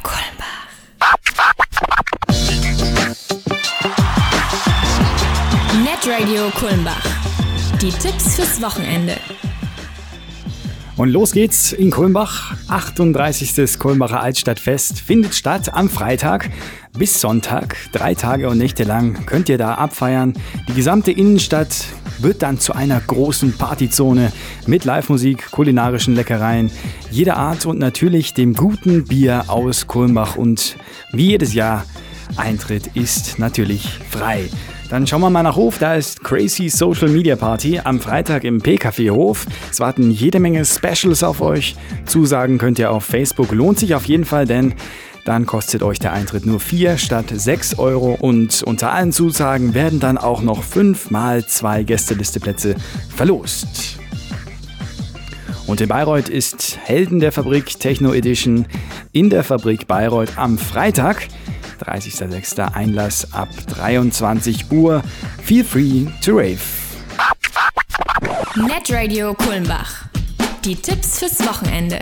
Kulmbach. Netradio Kulmbach. Die Tipps fürs Wochenende. Und los geht's in Kulmbach. 38. Kulmbacher Altstadtfest findet statt am Freitag bis Sonntag. 3 Tage und Nächte lang könnt ihr da abfeiern. Die gesamte Innenstadt wird dann zu einer großen Partyzone mit Live-Musik, kulinarischen Leckereien jeder Art und natürlich dem guten Bier aus Kulmbach. Und wie jedes Jahr, Eintritt ist natürlich frei. Dann schauen wir mal nach Hof, da ist Crazy Social Media Party am Freitag im P-Café Hof. Es warten jede Menge Specials auf euch. Zusagen könnt ihr auf Facebook, lohnt sich auf jeden Fall, denn dann kostet euch der Eintritt nur 4 statt 6 Euro. Und unter allen Zusagen werden dann auch noch 5 mal 2 Gästelisteplätze verlost. Und in Bayreuth ist Helden der Fabrik Techno Edition in der Fabrik Bayreuth am Freitag. 30.06. Einlass ab 23 Uhr. Feel free to rave. Netradio Kulmbach. Die Tipps fürs Wochenende.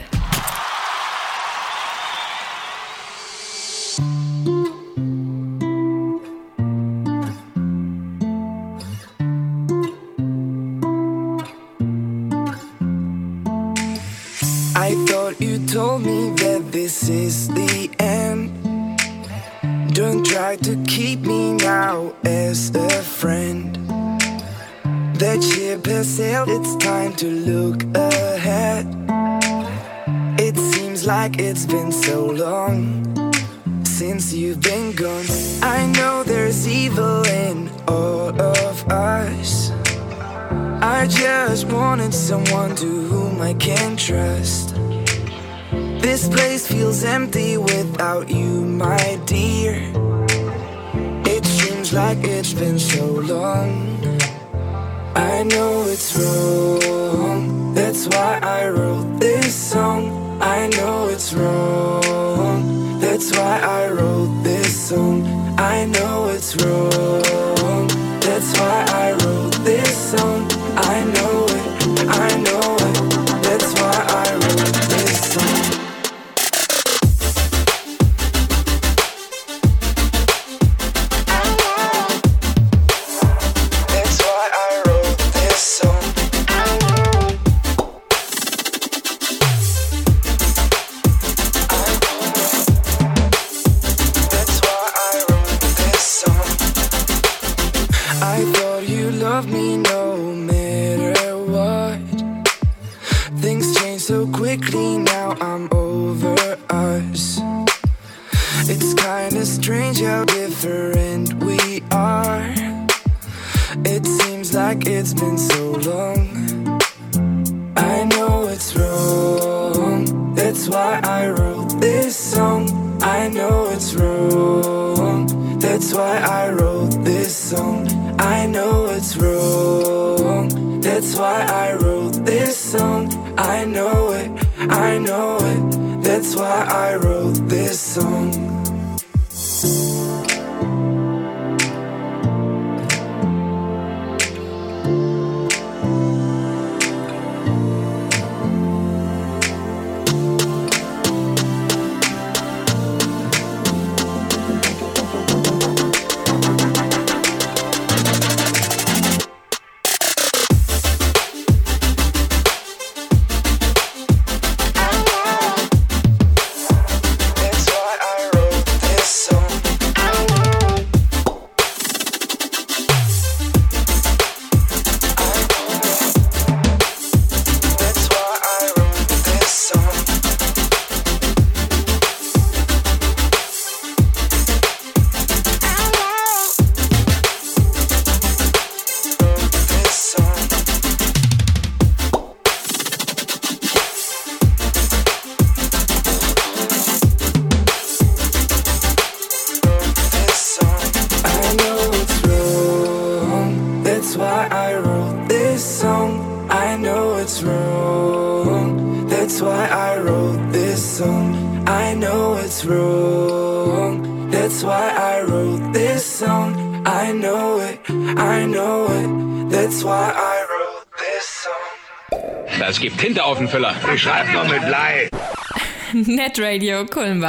I thought you told me that this is the end. Don't try to keep me now as a friend. That ship has sailed, it's time to look ahead. It seems like it's been so long since you've been gone. I know there's evil in all of us. I just wanted someone to whom I can trust. This place feels empty without you, my dear. It seems like it's been so long. I know it's wrong, that's why I wrote this song. I know it's wrong, that's why I wrote this song. I know it's wrong, that's why I wrote this song. I know it, I know it, that's why I wrote this song. I thought you loved me no matter what. Things change so quickly, now I'm over us. It's kinda strange how different we are. It seems like it's been so long. I know it's wrong, that's why I wrote this song. I know it's wrong, that's why I wrote this song. I know it's wrong, that's why I wrote this song. I know it, that's why I wrote this song. it's wrong. That's why I wrote this song. I know it, that's why I wrote this song. Das gibt Tinte auf den Füller. Ich schreib noch mit Blei. Netradio Kulmbach.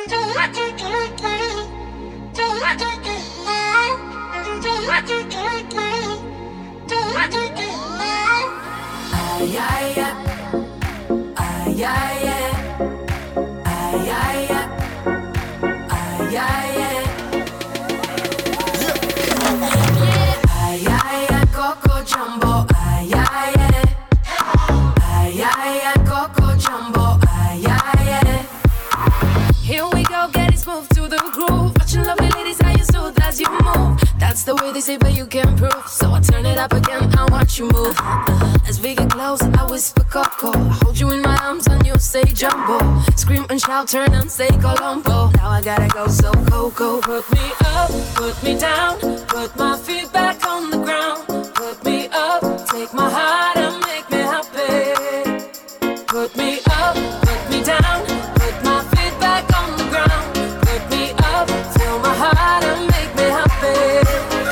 That's the way they say, but you can't prove. So I turn it up again and watch you move. As we get close, I whisper Coco. I hold you in my arms and you say Jumbo. Scream and shout, turn and say Colombo. Now I gotta go, so Coco. Put me up, put me down. Put my feet back on the ground. Put me up, take my heart and make me happy. Put me up, put me down. Put my feet back on the ground. Put me up, fill my heart and make me happy.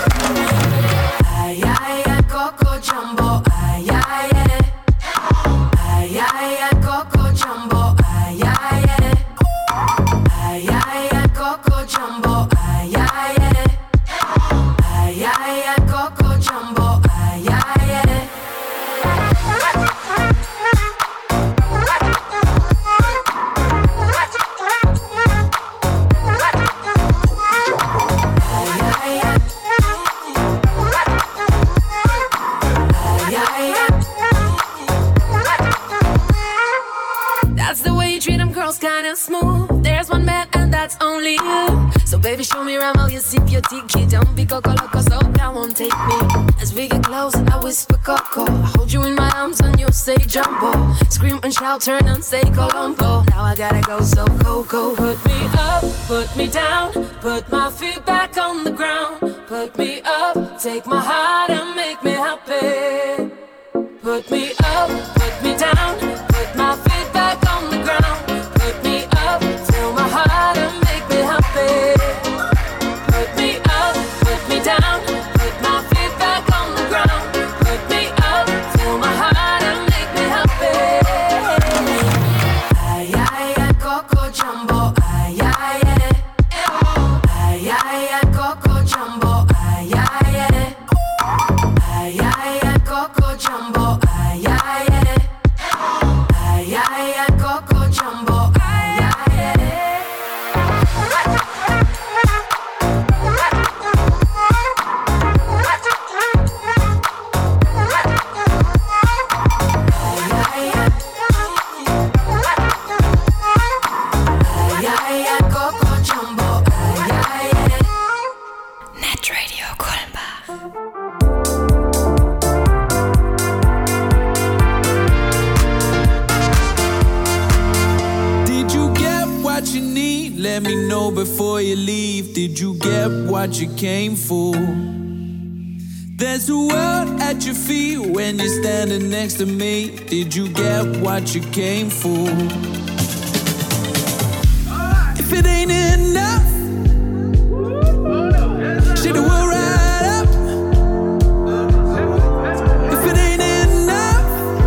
Ay, ay, ay, Coco Jumbo. Ay, ay, ay. Ay, ay, ay, Coco Jumbo. Ay, ay, ay. Ay, ay, ay, Coco Jumbo. Ay, ay, ay. Ay, ay, ay, Coco Jumbo. Ay, ay, ay. That's the way you treat them girls, kinda smooth. There's one man and that's only you. So baby, show me around while you sip your tiki. Don't be Coco Loco, so that won't take me. As we get close, I whisper Coco. I hold you in my arms and you say Jumbo. Scream and shout, turn and say Colombo. Now I gotta go, so Coco. Put me up, put me down. Put my feet back on the ground. Put me up, take my heart and make me happy. Put me up, put me down. Put my feet back on the ground. Put me up, fill my heart and make me happy. Put me up, put me down. Put my feet back on the ground. Put me up, fill my heart and make me happy. Ay, ay, ay, Coco Jumbo. Ay, ay, ay. Ay, ay, ay, Coco Jumbo. Ay, ay, ay. Ay, ay, ay, Coco Jumbo. Ay, ay, ay. Ay, ay, ay, Coco Jumbo. Ay, ay, ay. Net Radio Kulmbach. Did you get what you need? Let me know before you leave. Did you get what you came for? There's a world at your feet when you're standing next to me. Did you get what you came for? If it ain't enough, shit, the world right up. If it ain't enough,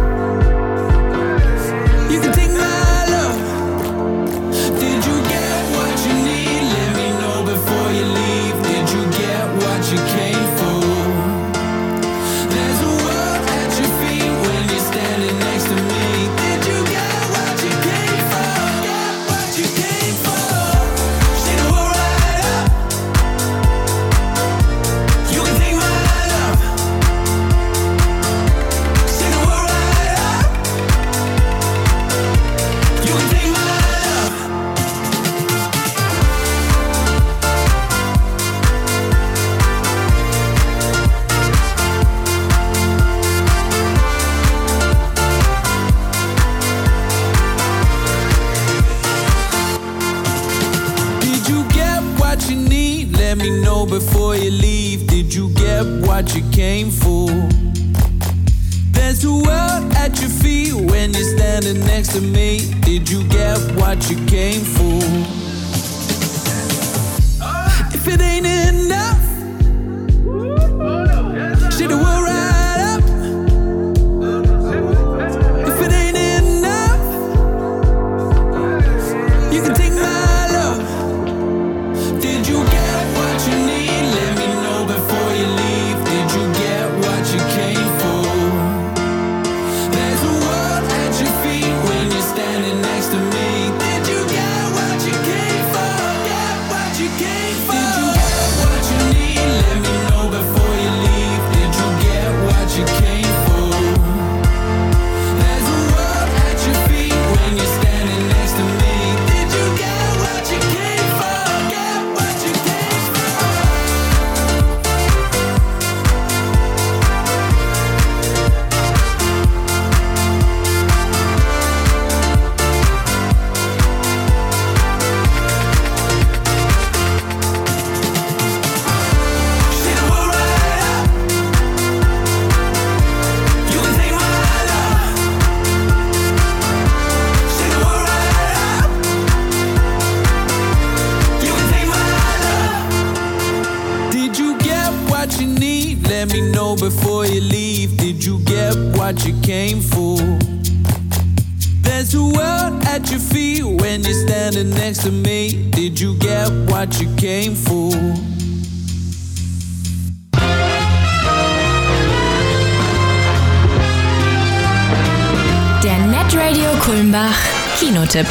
you can take my love. Did you get what you need? Let me know before you leave. Did you get what you came for? There's a world at your feet when you're standing next to me. Did you get what you came for? Get what you came for. Shit, the world right up. You can take my love. Shit, the world right up. You can take my love. Did you get what you need? Let me know before you leave. Did you get what you came for? There's a world at your feet when you're standing next to me. Did you get what you came for? If it ain't enough, shit, the world right up. If it ain't enough, you can take my love. before you leave? Did you get what you came for? There's a world at your feet when you're standing next to me. Did you get what you came for? Der Netradio Kulmbach Kinotipp.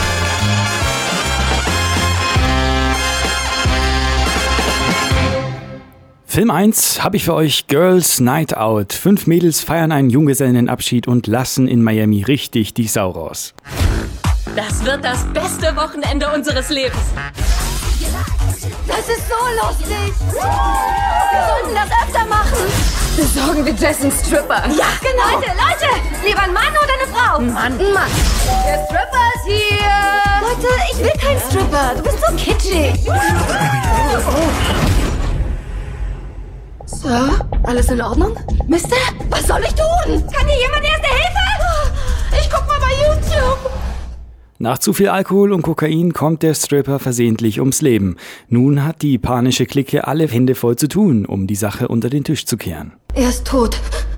Film 1 habe ich für euch Girls Night Out. 5 Mädels feiern einen Junggesellenabschied und lassen in Miami richtig die Sau raus. Das wird das beste Wochenende unseres Lebens. Das ist so lustig. Wir sollten das öfter machen. Besorgen wir Jess einen Stripper. Ja, genau. Leute, lieber ein Mann oder eine Frau? Mann. Ein Mann. Der Stripper ist hier. Leute, ich will keinen Stripper. Du bist so kitschig. Sir, alles in Ordnung? Mister, was soll ich tun? Kann hier jemand Erste Hilfe? Ich guck mal bei YouTube. Nach zu viel Alkohol und Kokain kommt der Stripper versehentlich ums Leben. Nun hat die panische Clique alle Hände voll zu tun, um die Sache unter den Tisch zu kehren. Er ist tot.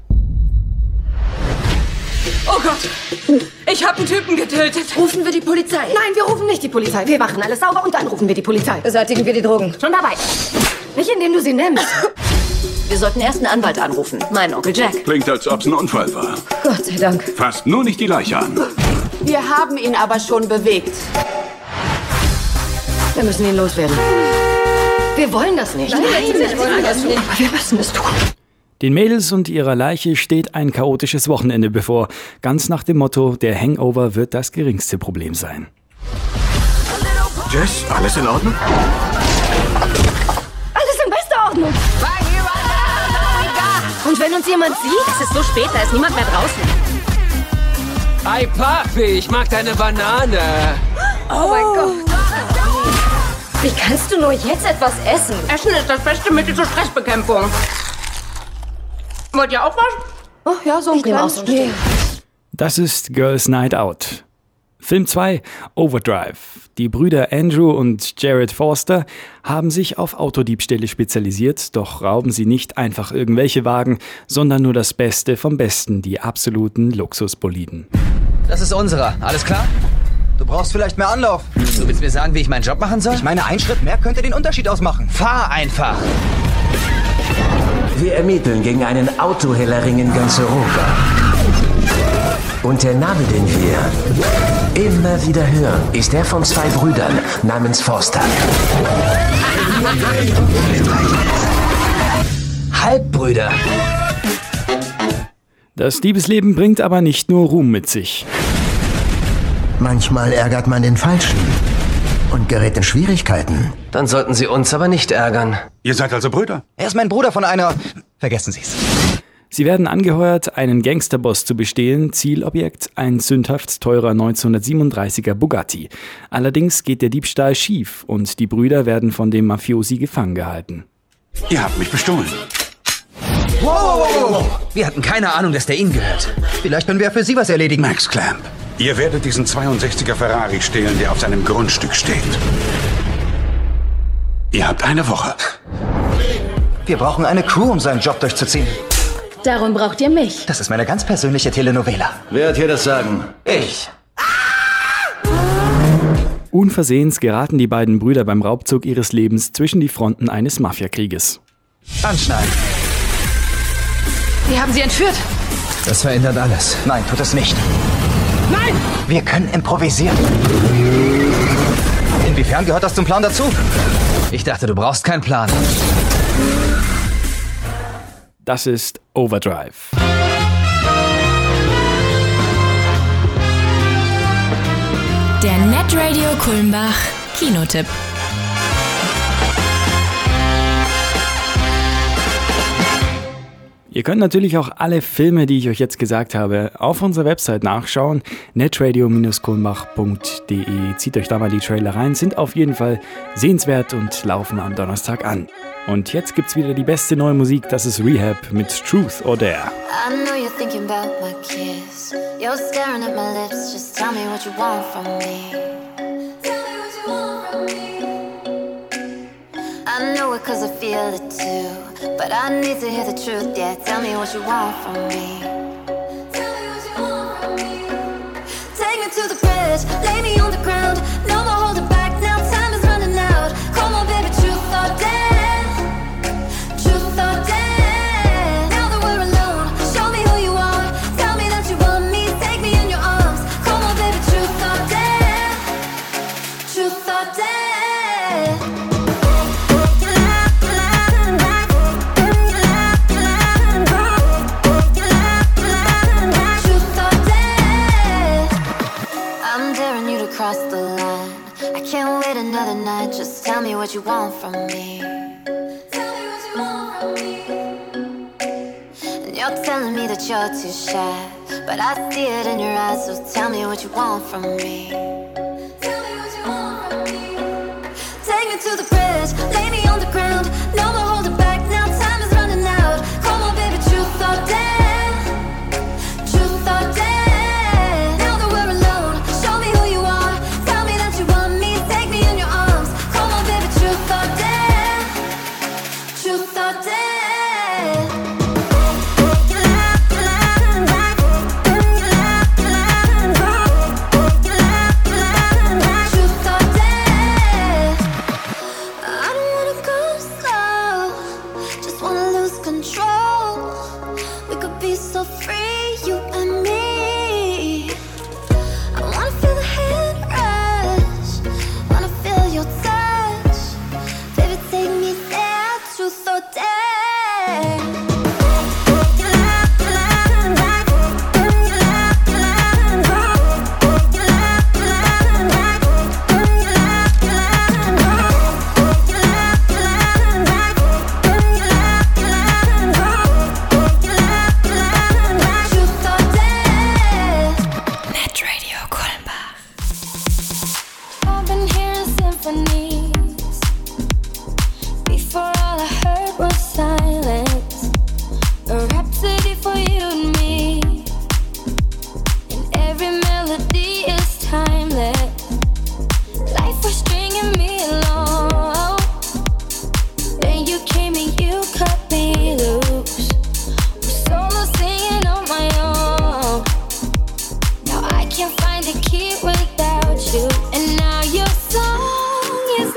Oh Gott, ich habe einen Typen getötet. Rufen wir die Polizei? Nein, wir rufen nicht die Polizei. Wir machen alles sauber und dann rufen wir die Polizei. Beseitigen wir die Drogen. Schon dabei. Nicht indem du sie nimmst. Wir sollten erst einen Anwalt anrufen. Mein Onkel Jack. Klingt, als ob es ein Unfall war. Gott sei Dank. Fasst nur nicht die Leiche an. Wir haben ihn aber schon bewegt. Wir müssen ihn loswerden. Wir wollen das nicht. Nein, wir wollen das nicht. Aber wir müssen es tun. Den Mädels und ihrer Leiche steht ein chaotisches Wochenende bevor. Ganz nach dem Motto, der Hangover wird das geringste Problem sein. Jess, alles in Ordnung? Alles in bester Ordnung. Und wenn uns jemand sieht? Es ist so spät, da ist niemand mehr draußen. Hi Papi, ich mag deine Banane. Oh mein Gott. Wie kannst du nur jetzt etwas essen? Essen ist das beste Mittel zur Stressbekämpfung. Wollt ihr auch was? Oh ja, so ein kleines Stück. Das ist Girls Night Out. Film 2, Overdrive. Die Brüder Andrew und Jared Forster haben sich auf Autodiebstähle spezialisiert, doch rauben sie nicht einfach irgendwelche Wagen, sondern nur das Beste vom Besten, die absoluten Luxusboliden. Das ist unserer, alles klar? Du brauchst vielleicht mehr Anlauf. Du willst mir sagen, wie ich meinen Job machen soll? Ich meine, ein Schritt mehr könnte den Unterschied ausmachen. Fahr einfach! Wir ermitteln gegen einen Autohellering in ganz Europa. Und der Name, den wir immer wieder hören, ist der von 2 Brüdern namens Forster. Halbbrüder. Das Diebesleben bringt aber nicht nur Ruhm mit sich. Manchmal ärgert man den Falschen und gerät in Schwierigkeiten. Dann sollten Sie uns aber nicht ärgern. Ihr seid also Brüder? Er ist mein Bruder von einer... Vergessen Sie's. Sie werden angeheuert, einen Gangsterboss zu bestehlen, Zielobjekt ein sündhaft teurer 1937er Bugatti. Allerdings geht der Diebstahl schief und die Brüder werden von dem Mafiosi gefangen gehalten. Ihr habt mich bestohlen. Wow. Wir hatten keine Ahnung, dass der Ihnen gehört. Vielleicht können wir für Sie was erledigen. Max Clamp, ihr werdet diesen 62er Ferrari stehlen, der auf seinem Grundstück steht. Ihr habt eine Woche. Wir brauchen eine Crew, um seinen Job durchzuziehen. Darum braucht ihr mich. Das ist meine ganz persönliche Telenovela. Wer hat hier das Sagen? Ich. Unversehens geraten die beiden Brüder beim Raubzug ihres Lebens zwischen die Fronten eines Mafiakrieges. Anschneiden. Wir haben sie entführt. Das verändert alles. Nein, tut es nicht. Nein! Wir können improvisieren. Inwiefern gehört das zum Plan dazu? Ich dachte, du brauchst keinen Plan. Das ist Overdrive. Der Netradio Kulmbach Kinotipp. Ihr könnt natürlich auch alle Filme, die ich euch jetzt gesagt habe, auf unserer Website nachschauen. netradio-kulmbach.de. Zieht euch da mal die Trailer rein, sind auf jeden Fall sehenswert und laufen am Donnerstag an. Und jetzt gibt's wieder die beste neue Musik, das ist Rehab mit Truth or Dare. I know you're thinking about my kiss. You're staring at my lips, just tell me what you want from me. Tell me what you want from me. I know it cause I feel it too. But I need to hear the truth, yeah. Tell me what you want from me. Take me to the bridge, lay me on the ground. No more holding back, now time is running out. Come on baby, truth or dare. Truth or dare. Now that we're alone, show me who you are. Tell me that you want me, take me in your arms. Come on baby, truth or dare. Truth or dare. Cross the line. I can't wait another night. Just tell me what you want from me. Tell me what you want from me. And you're telling me that you're too shy, but I see it in your eyes. So tell me what you want from me. Tell me what you want from me. Take me to the bridge, lay me on the ground. No more holding back. Now time is running out. Come on, baby, truth or dare. Truth or dare. Find a key without you, and now your song is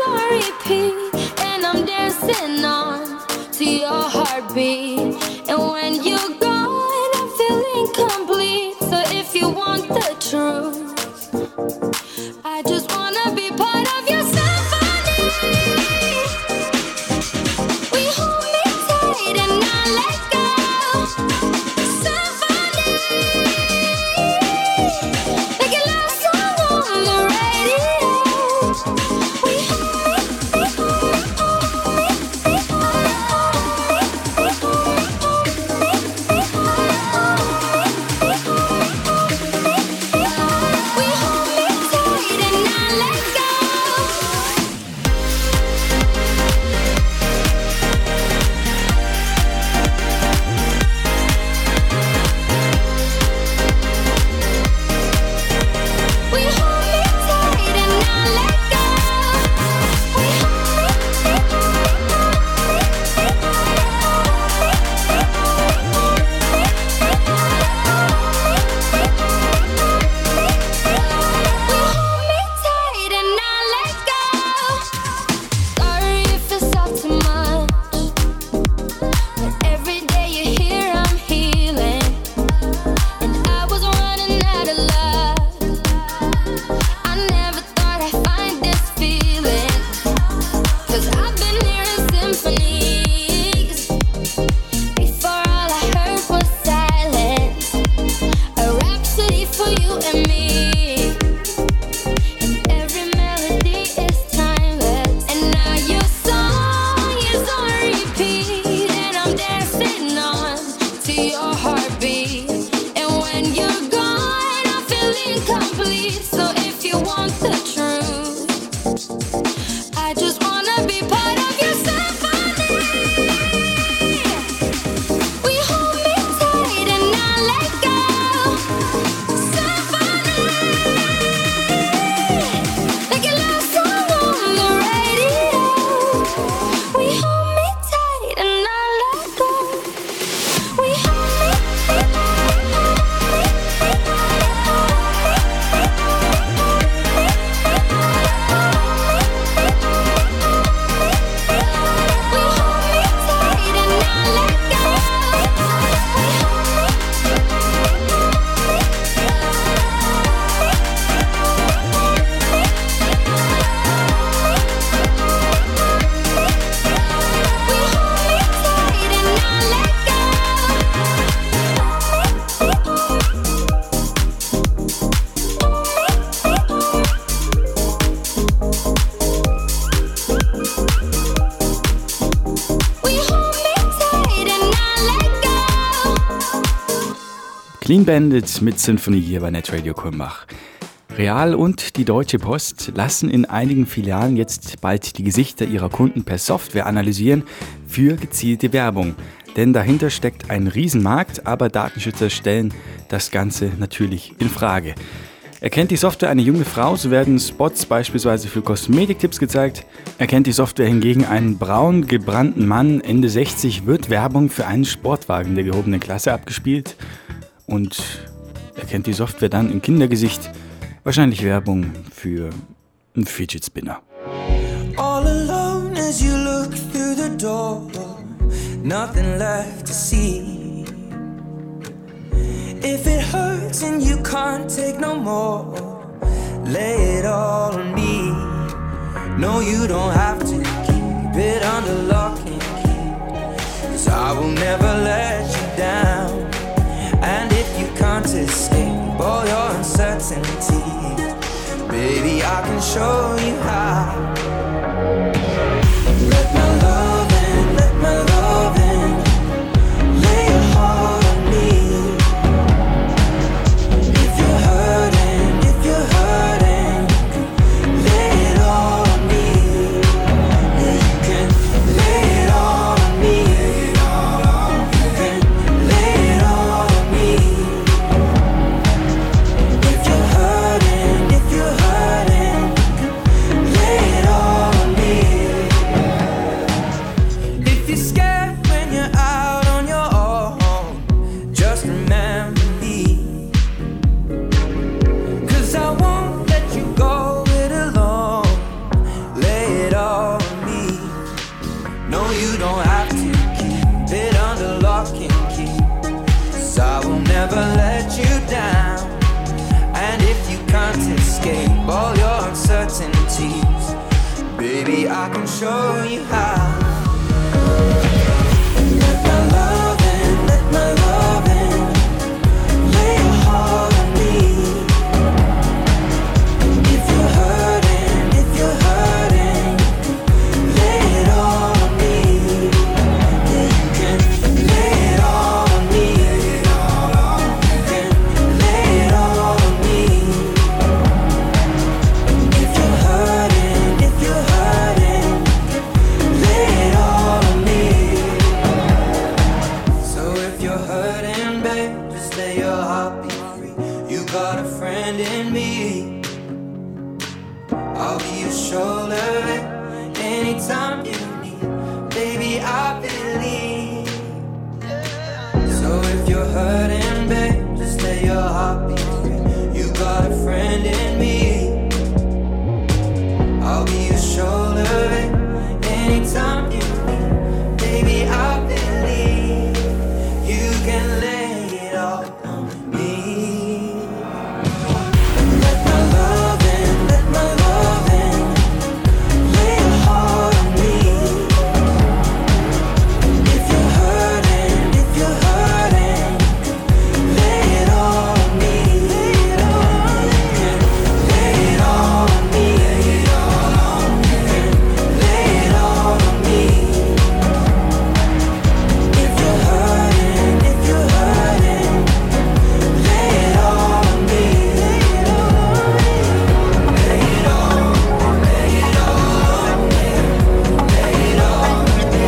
Clean Bandit mit Sinfonie hier bei Netradio Kulmbach. Real und die Deutsche Post lassen in einigen Filialen jetzt bald die Gesichter ihrer Kunden per Software analysieren für gezielte Werbung. Denn dahinter steckt ein Riesenmarkt, aber Datenschützer stellen das Ganze natürlich in Frage. Erkennt die Software eine junge Frau, so werden Spots beispielsweise für Kosmetiktipps gezeigt. Erkennt die Software hingegen einen braun gebrannten Mann, Ende 60, wird Werbung für einen Sportwagen der gehobenen Klasse abgespielt. Und erkennt die Software dann im Kindergesicht wahrscheinlich Werbung für einen Fidget Spinner. All alone as you look through the door, nothing left to see. If it hurts and you can't take no more, lay it all on me. No, you don't have to keep it under lock and key, 'cause I will never let you down. And if you can't escape all your uncertainty, baby, I can show you how. Let my love in, let my love in. Lay your heart on me. If you're hurting, lay it all on me. Yeah, you can lay it all on me. You can lay it all on me. If you're hurting, lay it all on me. If you're scared when you're out on your own, just remember me. 'Cause I won't let you go it alone. Lay it all on me. No, you don't have to keep it under lock and key, 'cause I will never let you down. And if you can't escape all your uncertainties, baby, I can show you how. Let my love in, let my love in. Lay your heart on me. If you're hurting, lay it all on me. Yeah, you can lay it all on me. You can lay it all on me. If you're hurting, lay it all on me. So if you're hurting, babe, just let your heart be free. You got a friend in me. I'll be your shoulder anytime you need. Baby, I believe. So if you're hurting, babe, just let your heart be free. You got a friend in me. I'll be your shoulder anytime you need. Baby, I believe you can lay it all on me. Let my love in, let my love in. Lay your heart on me. If you're hurting, lay it all on me. You can lay it all on me. You can lay it all on me. If you're hurting, lay it all on me. Lay it all, lay it all on me. Lay it all on me. Lay it all on me.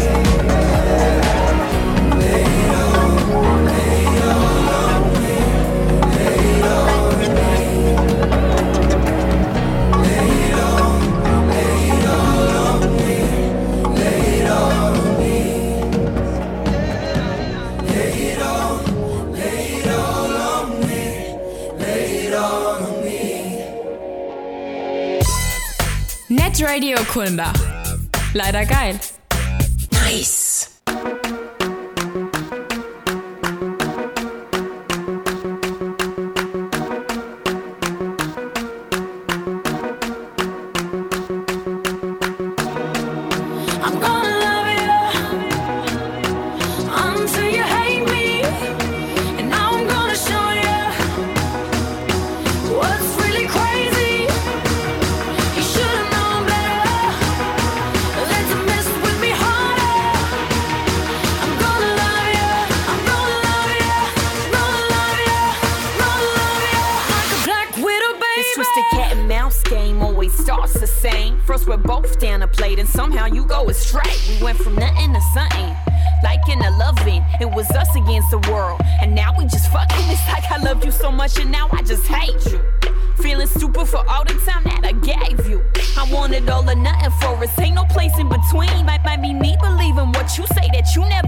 Lay it all, lay it all on me. Lay it all on me. Lay it all, lay it all on me. Lay it all on me. Lay it all, lay it all on me. Lay it all on me. Netradio Kulmbach. Leider geil. Nice. I'm gonna love you until you hate me, and now I'm gonna show you what's really crazy. You should've known better than to mess with me harder. First we're both down a plate and somehow you go astray. We went from nothing to something, liking to loving. It was us against the world, and now we just fucking. It's like I loved you so much and now I just hate you. Feeling stupid for all the time that I gave you. I wanted all or nothing for us, ain't no place in between. Might be me believing what you say that you never